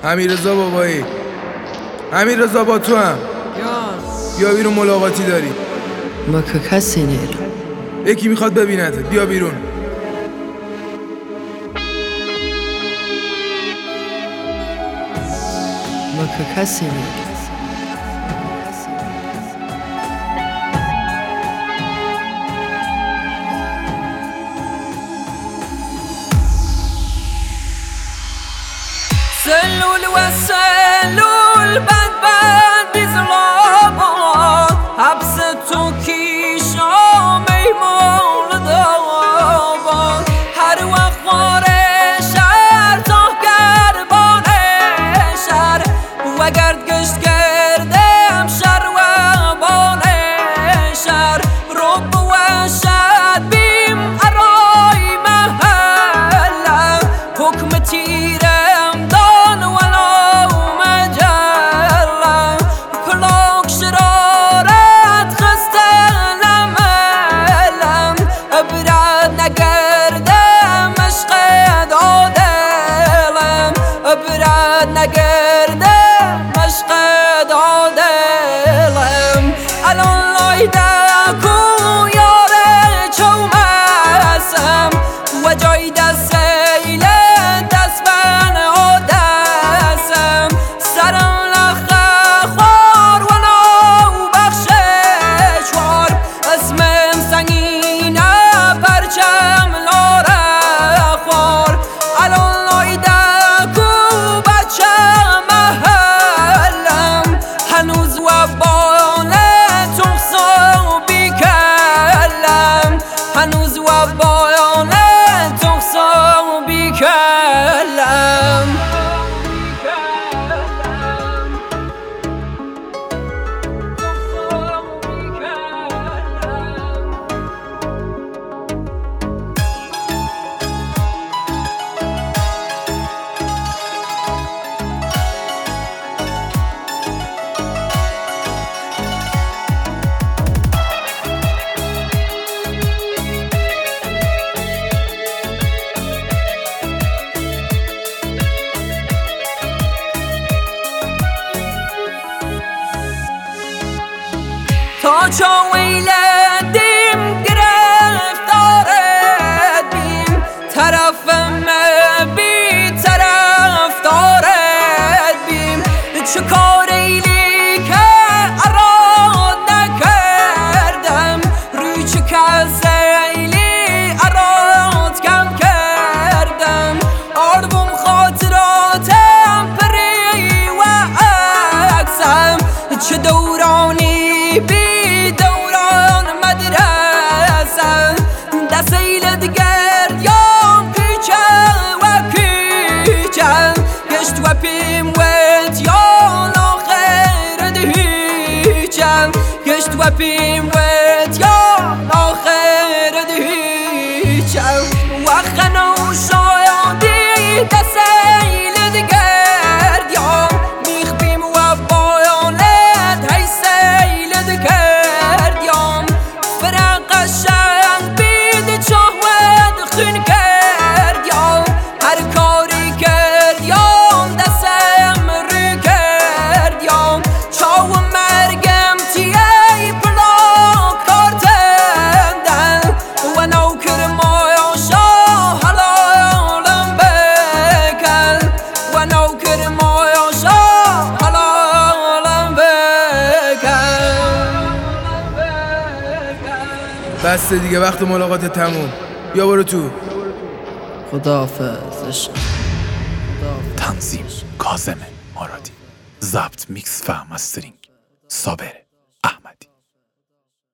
امیررضا بابایی، امیررضا با تو هم بیا بیرون، ملاقاتی داری. ما که کسی نیرم. یکی میخواد ببینته، بیا بیرون. ما که کسی نیرم. سلول و سلول بند بند بیزلابان حبس تو کیشا میمون دابان هر وقت واره شهر تا گربان شهر و گرد گشت گردم شهر و بان شهر رب و شهر بیم ارای محل حکم تیره هنوز و بایانه تخصا بیکلم تا چو ویلدیم گرفتارت بیم طرفم بی طرف دارد بیم چه کار ایلی که اراد نکردم روی چه کس ایلی اراد کم کردم آروم خاطراتم پری و عکسم چه دورانی و بیم وید یا آخر دیچم وقت نو شایدی دسیل دیگر یا میخ بیم و بایانت هی سیل دیگر یا فرق شن بید چاود خون کرد یا هر کاری کرد یا دستم رو کرد یا چاو مرگم تیه بسته دیگه، وقت ملاقات تموم. بیا برو تو. خداحافظ عشق. تنظیم کاظم مرادی، ضبط میکس و مسترینگ صابر احمدی.